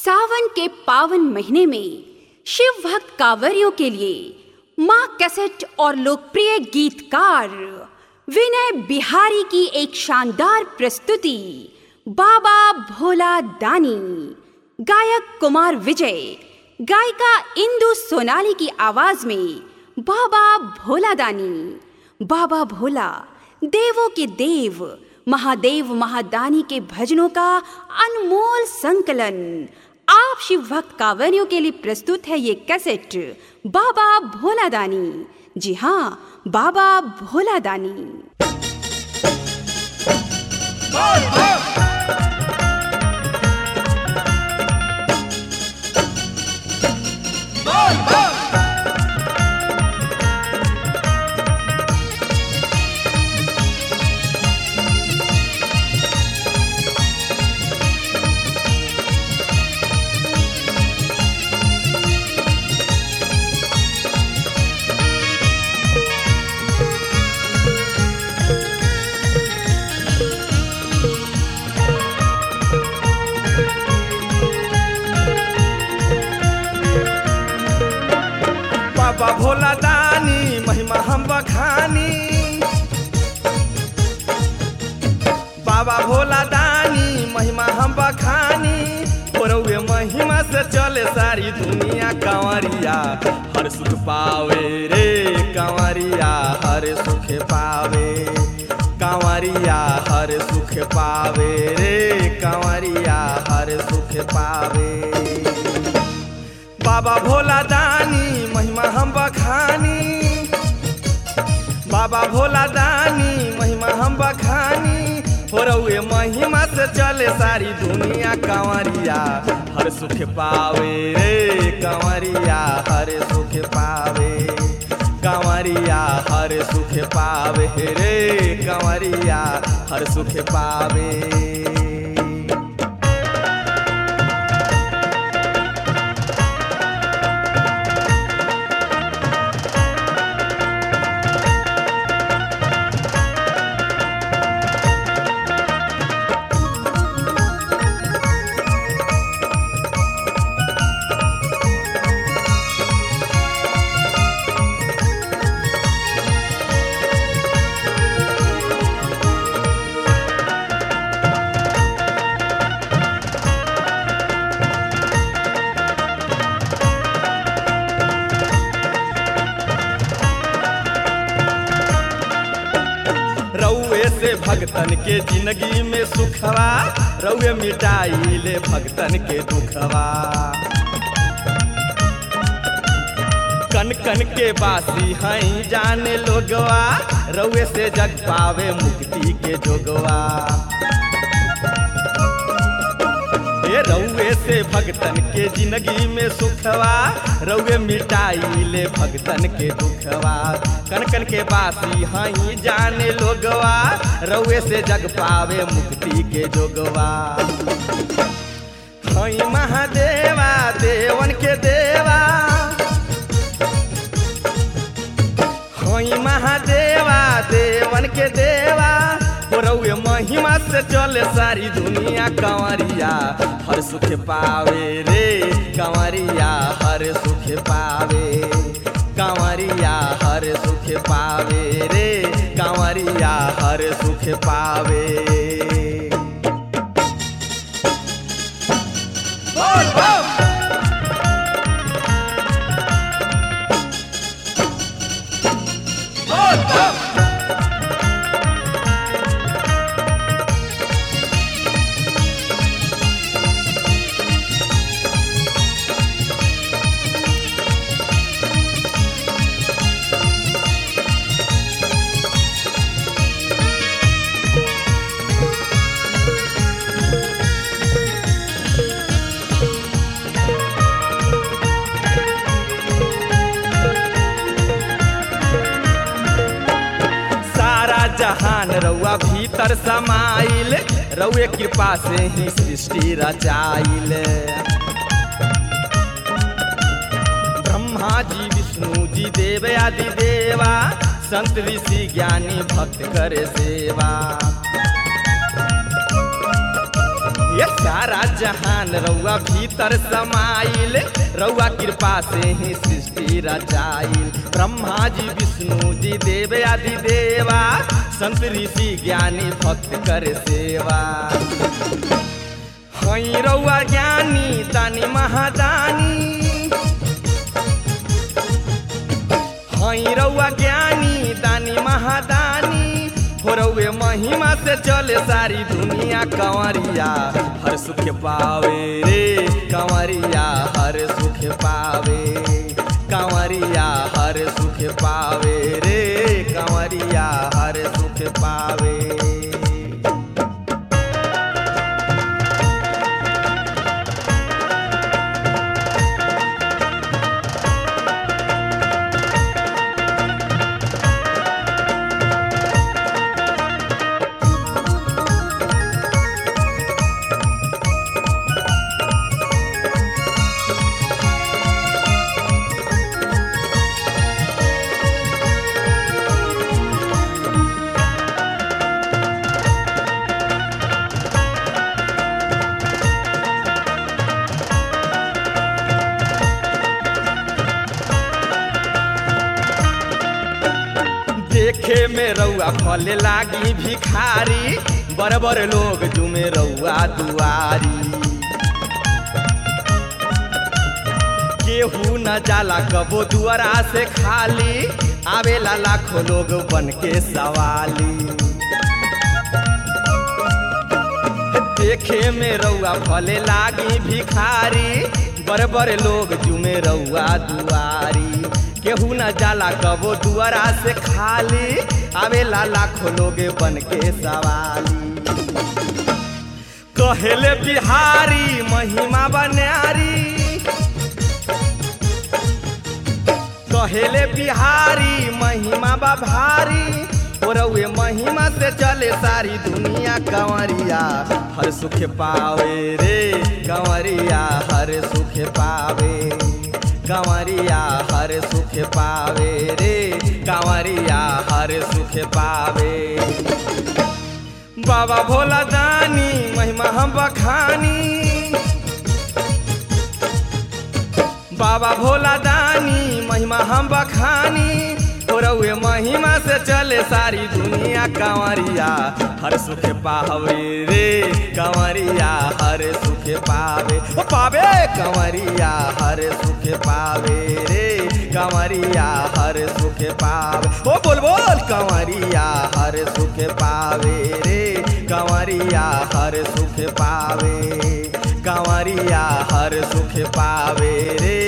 सावन के पावन महीने में शिव भक्त कांवरियों के लिए मां कैसेट और लोकप्रिय गीतकार विनय बिहारी की एक शानदार प्रस्तुति बाबा भोला दानी। गायक कुमार विजय, गायिका इंदु सोनाली की आवाज में बाबा भोला दानी। बाबा भोला देवों के देव महादेव महादानी के भजनों का अनमोल संकलन आप शिव भक्त कांवरियों के लिए प्रस्तुत है ये कैसेट बाबा भोला दानी। जी हाँ, बाबा भोला दानी। बाबा भोला दानी महिमा हम बखानी। बाबा भोला दानी महिमा हम बखानी। ओरवे महिमा से चले सारी दुनिया। कांवरिया हर सुख पावे रे, कांवरिया हर सुख पावे। कांवरिया हर सुख पावे रे, कांवरिया हर सुख पावे। बाबा भोला दानी महिमा हम बखानी। बाबा भोला दानी महिमा हम बखानी। हो रउए महिमा से चले सारी दुनिया। कांवरिया हर सुख पावे रे, कांवरिया हर सुख पावे। कांवरिया हर सुख पावे रे, कांवरिया हर सुख पावे। रउए से भगतन के जिंदगी में सुखवा, रउए मिटाई ले भगतन के दुखवा। कन कन के बासी हैं जाने लोगवा, रउए से जग पावे मुक्ति के जोगवा। ये रउए से भगतन के जिंदगी में सुखवा, रउए मिटाई ले भगतन के दुखवा। कन कन के बासी हैं जाने लोगवा, रउए से जग पावे मुक्ति के जोगवा। हैं महादेवा देवन के देवा। हैं महादेवा देवन के देवा। रउए महिमा से चले सारी दुनिया। कांवरिया हर सुख पावे रे, कांवरिया हर सुख पावे। कांवरिया हर सुख पावे रे, कांवरिया हर सुख पावे। जहान रउआ भीतर समाइल, रउए कृपा से ही सृष्टि रचाइल। ब्रह्मा जी विष्णु जी देव आदि देवा, संत ऋषि ज्ञानी भक्त करे सेवा। ये सारा जहान रउआ भीतर समाइल, रउआ कृपा से ही सृष्टि रचाइल। ब्रह्मा जी विष्णु जी देव आदि देवा, संत ऋषि ज्ञानी भक्त कर सेवा। हई रउआ ज्ञानी दानी महादानी, हई रउआ ज्ञानी दानी महादानी, हो रउए महिमा से चले सारी दुनिया। कंवरिया हर सुख पावे रे, कंवरिया हर सुख पावे, कंवरिया हर सुख पावे रे, कंवरिया हर सुख पावे। देखे में रउआ फले लागी भिखारी, बड़ बड़ लोग जुमे रउआ दुआरी। केहू न जाला कबो दुआरा से खाली, आवेला लाखों लोग बन के सवाली। देखे में रउआ फले लागी भिखारी, बड़ बड़ लोग जुमे रउआ दुआरी। केहू न जाला कबो दुआरा से खाली, आवेला लाखों लोग बन के सवाली। कहेले बिहारी महिमा बन्यारी, कहेले बिहारी महिमा बा भारी, हो रउए महिमा से चले सारी दुनिया। कंवरिया हर सुख पावे रे, कंवरिया हर सुख पावे, कंवरिया हर सुख पावे रे, कंवरिया हर सुख पावे। बाबा भोला दानी महिमा हम बखानी, बाबा भोला दानी महिमा हम बखानी, हो रउए महिमा से चले सारी दुनिया। कंवरिया हर सुख पावे रे, कंवरिया हर सुख पावे, ओ पावे कंवरिया हर सुख पावे रे, कंवरिया हर सुख पावे। ओ बोल बोल कंवरिया हर सुख पावे रे, कंवरिया हर सुख पावे, कंवरिया हर सुख पावे रे,